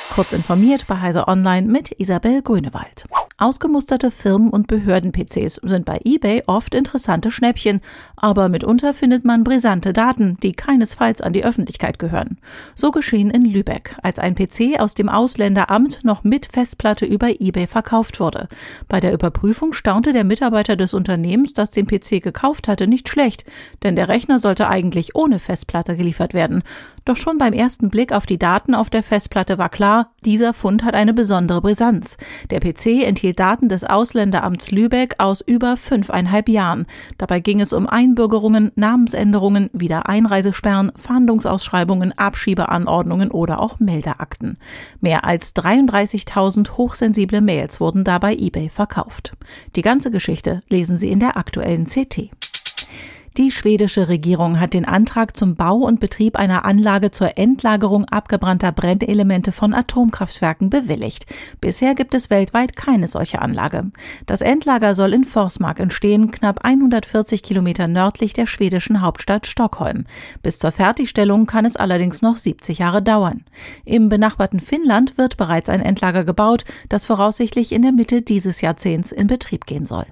Kurz informiert bei Heise Online mit Isabel Grünewald. Ausgemusterte Firmen- und Behörden-PCs sind bei eBay oft interessante Schnäppchen, aber mitunter findet man brisante Daten, die keinesfalls an die Öffentlichkeit gehören. So geschehen in Lübeck, als ein PC aus dem Ausländeramt noch mit Festplatte über eBay verkauft wurde. Bei der Überprüfung staunte der Mitarbeiter des Unternehmens, das den PC gekauft hatte, nicht schlecht, denn der Rechner sollte eigentlich ohne Festplatte geliefert werden. Doch schon beim ersten Blick auf die Daten auf der Festplatte war klar, dieser Fund hat eine besondere Brisanz. Der PC enthielt Daten des Ausländeramts Lübeck aus über 5,5 Jahren. Dabei ging es um Einbürgerungen, Namensänderungen, Wiedereinreisesperren, Fahndungsausschreibungen, Abschiebeanordnungen oder auch Meldeakten. Mehr als 33.000 hochsensible Mails wurden da bei eBay verkauft. Die ganze Geschichte lesen Sie in der aktuellen CT. Die schwedische Regierung hat den Antrag zum Bau und Betrieb einer Anlage zur Endlagerung abgebrannter Brennelemente von Atomkraftwerken bewilligt. Bisher gibt es weltweit keine solche Anlage. Das Endlager soll in Forsmark entstehen, knapp 140 Kilometer nördlich der schwedischen Hauptstadt Stockholm. Bis zur Fertigstellung kann es allerdings noch 70 Jahre dauern. Im benachbarten Finnland wird bereits ein Endlager gebaut, das voraussichtlich in der Mitte dieses Jahrzehnts in Betrieb gehen soll.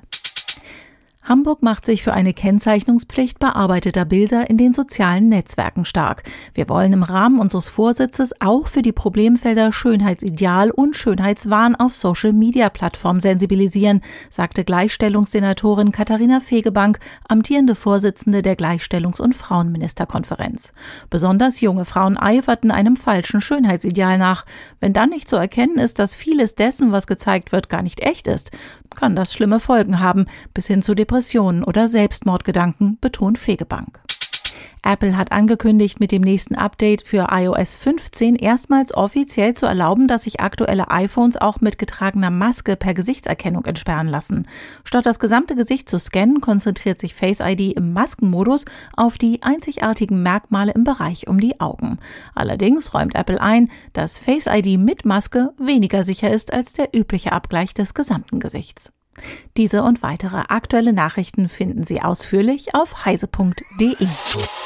Hamburg macht sich für eine Kennzeichnungspflicht bearbeiteter Bilder in den sozialen Netzwerken stark. Wir wollen im Rahmen unseres Vorsitzes auch für die Problemfelder Schönheitsideal und Schönheitswahn auf Social-Media-Plattformen sensibilisieren, sagte Gleichstellungssenatorin Katharina Fegebank, amtierende Vorsitzende der Gleichstellungs- und Frauenministerkonferenz. Besonders junge Frauen eiferten einem falschen Schönheitsideal nach. Wenn dann nicht zu erkennen ist, dass vieles dessen, was gezeigt wird, gar nicht echt ist, kann das schlimme Folgen haben, bis hin zu Depressionen oder Selbstmordgedanken, betont Fegebank. Apple hat angekündigt, mit dem nächsten Update für iOS 15 erstmals offiziell zu erlauben, dass sich aktuelle iPhones auch mit getragener Maske per Gesichtserkennung entsperren lassen. Statt das gesamte Gesicht zu scannen, konzentriert sich Face ID im Maskenmodus auf die einzigartigen Merkmale im Bereich um die Augen. Allerdings räumt Apple ein, dass Face ID mit Maske weniger sicher ist als der übliche Abgleich des gesamten Gesichts. Diese und weitere aktuelle Nachrichten finden Sie ausführlich auf heise.de.